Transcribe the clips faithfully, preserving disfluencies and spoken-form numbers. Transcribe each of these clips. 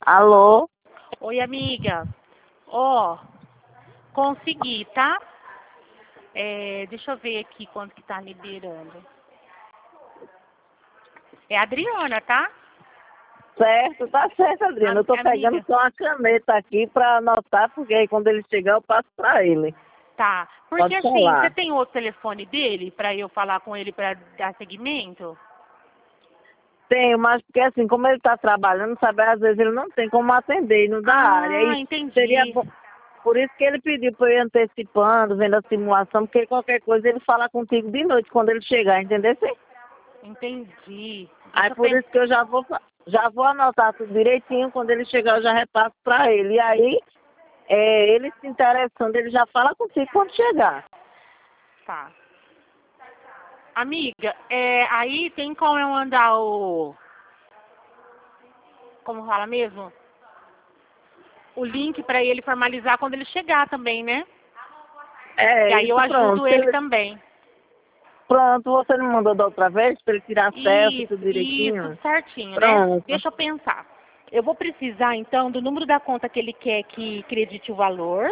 Alô? Oi, amiga. Ó, consegui, tá? É, deixa eu ver aqui quanto que tá liberando. É a Adriana, tá? Certo, tá certo, Adriana. Eu tô Am- pegando amiga, só uma caneta aqui pra anotar, porque aí quando ele chegar eu passo pra ele. tá. Porque Pode assim, você falar. tem outro telefone dele pra eu falar com ele pra dar seguimento? Tenho, mas porque assim, como ele tá trabalhando, sabe, às vezes ele não tem como atender, não dá área. Ah, E seria entendi. bom. Por isso que ele pediu pra eu ir antecipando, vendo a simulação, porque qualquer coisa ele fala contigo de noite quando ele chegar, entendeu? Sim? Entendi. Aí Deixa eu por pensar. isso que eu já vou, fa- já vou anotar tudo direitinho, quando ele chegar eu já repasso pra ele. E aí, é, ele se interessando, ele já fala contigo quando chegar. Tá. Amiga, é, aí tem como eu mandar o. Como fala mesmo? O link pra ele formalizar quando ele chegar também, né? E É, aí eu isso pronto. ajudo Se ele ele- também. Pronto, você não mandou da outra vez para ele tirar selfie tudo Isso, isso, direitinho? tudo certinho, né? Pronto. Deixa eu pensar. Eu vou precisar, então, do número da conta que ele quer que credite o valor,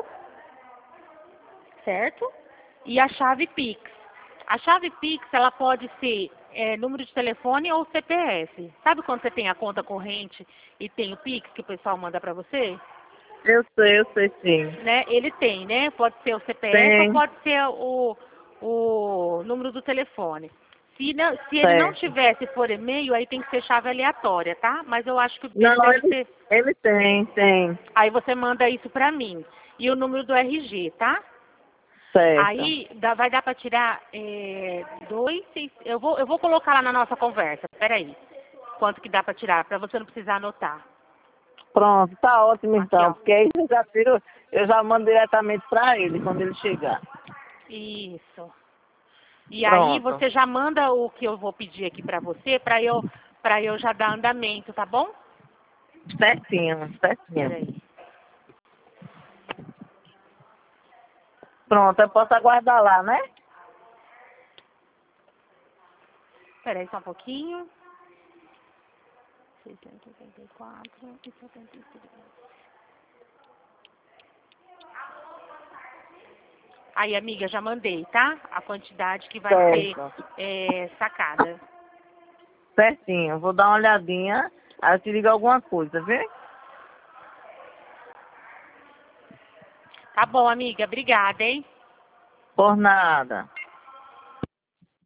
certo? E a chave Pix. A chave Pix, ela pode ser é, número de telefone ou C P F. Sabe quando você tem a conta corrente e tem o Pix que o pessoal manda pra você? Eu sei, eu sei sim. Né? Ele tem, né? Pode ser o C P F ou Tem, pode ser o, o número do telefone. Se, não, se ele não certo. tiver, se for e-mail, aí tem que ser chave aleatória, tá? Mas eu acho que ele Não, deve ele, ter. ele tem, tem. Aí você manda isso pra mim. E o número do R G, tá? Certo. Aí dá- vai dar pra tirar é, dois, seis. Eu vou, eu vou colocar lá na nossa conversa. Peraí. Quanto que dá pra tirar, pra você não precisar anotar. Pronto, tá ótimo Aqui, então, ó. porque aí eu já tiro, eu já mando diretamente para ele quando ele chegar. Isso. E aí Pronto. você já manda o que eu vou pedir aqui pra você, pra eu, pra eu já dar andamento, tá bom? Certinho, certinho. Peraí. Pronto, eu posso aguardar lá, né? Peraí só um pouquinho. seiscentos e oitenta e quatro e setenta e três. Aí, amiga, já mandei, tá? A quantidade que vai ser Certo. é, sacada. Certinho, vou dar uma olhadinha, aí eu te digo alguma coisa, viu? Tá bom, amiga. Obrigada, hein? Por nada.